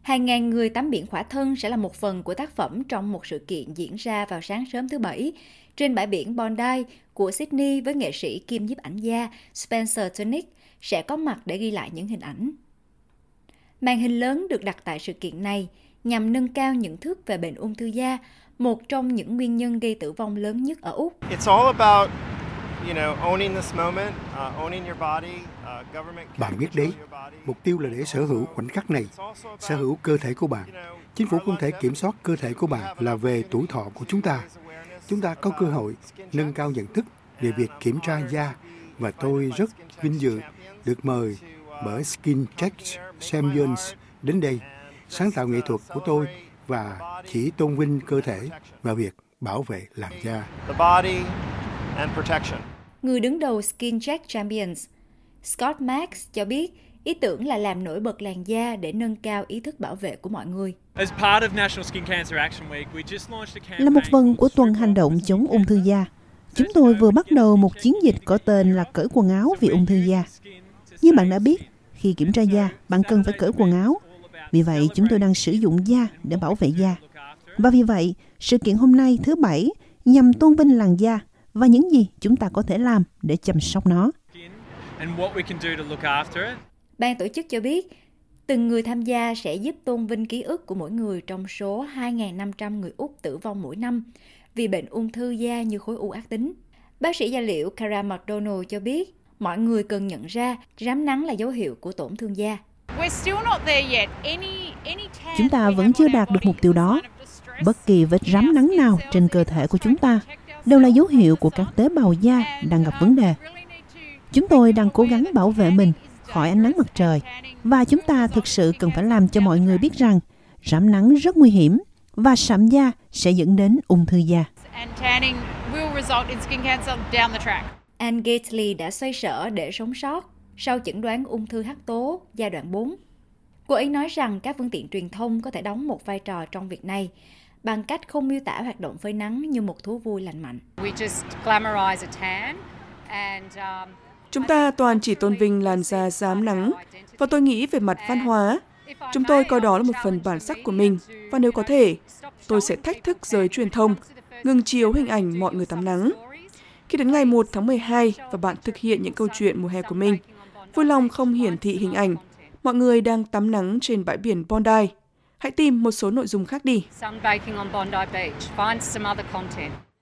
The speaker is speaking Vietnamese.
Hàng ngàn người tắm biển khỏa thân sẽ là một phần của tác phẩm trong một sự kiện diễn ra vào sáng sớm thứ Bảy trên bãi biển Bondi của Sydney với nghệ sĩ kiêm nhiếp ảnh gia Spencer Tunick sẽ có mặt để ghi lại những hình ảnh. Màn hình lớn được đặt tại sự kiện này nhằm nâng cao nhận thức về bệnh ung thư da, một trong những nguyên nhân gây tử vong lớn nhất ở Úc. Bạn biết đấy, mục tiêu là để sở hữu khoảnh khắc này, sở hữu cơ thể của bạn. Chính phủ không thể kiểm soát cơ thể của bạn là về tuổi thọ của chúng ta. Chúng ta có cơ hội nâng cao nhận thức về việc kiểm tra da và tôi rất vinh dự được mời bởi Skin Check Champions đến đây. Sáng tạo nghệ thuật của tôi và chỉ tôn vinh cơ thể và việc bảo vệ làn da. Người đứng đầu Skin Check Champions, Scott Max cho biết ý tưởng là làm nổi bật làn da để nâng cao ý thức bảo vệ của mọi người. Là một phần của tuần hành động chống ung thư da, chúng tôi vừa bắt đầu một chiến dịch có tên là cởi quần áo vì ung thư da. Như bạn đã biết, khi kiểm tra da, bạn cần phải cởi quần áo. Vì vậy, chúng tôi đang sử dụng da để bảo vệ da. Và vì vậy, sự kiện hôm nay thứ Bảy nhằm tôn vinh làn da và những gì chúng ta có thể làm để chăm sóc nó. Ban tổ chức cho biết, từng người tham gia sẽ giúp tôn vinh ký ức của mỗi người trong số 2.500 người Úc tử vong mỗi năm vì bệnh ung thư da như khối u ác tính. Bác sĩ da liễu Cara McDonald cho biết, mọi người cần nhận ra rám nắng là dấu hiệu của tổn thương da. Chúng ta vẫn chưa đạt được mục tiêu đó. Bất kỳ vết rám nắng nào trên cơ thể của chúng ta đều là dấu hiệu của các tế bào da đang gặp vấn đề. Chúng tôi đang cố gắng bảo vệ mình khỏi ánh nắng mặt trời và chúng ta thực sự cần phải làm cho mọi người biết rằng rám nắng rất nguy hiểm và sạm da sẽ dẫn đến ung thư da. Anne Gately đã xoay sở để sống sót sau chẩn đoán ung thư hắc tố giai đoạn 4. Cô ấy nói rằng các phương tiện truyền thông có thể đóng một vai trò trong việc này bằng cách không miêu tả hoạt động phơi nắng như một thú vui lành mạnh. Chúng ta toàn chỉ tôn vinh làn da rám nắng, và tôi nghĩ về mặt văn hóa, chúng tôi coi đó là một phần bản sắc của mình, và nếu có thể, tôi sẽ thách thức giới truyền thông, ngừng chiếu hình ảnh mọi người tắm nắng. Khi đến ngày 1 tháng 12 và bạn thực hiện những câu chuyện mùa hè của mình, vui lòng không hiển thị hình ảnh mọi người đang tắm nắng trên bãi biển Bondi. Hãy tìm một số nội dung khác đi.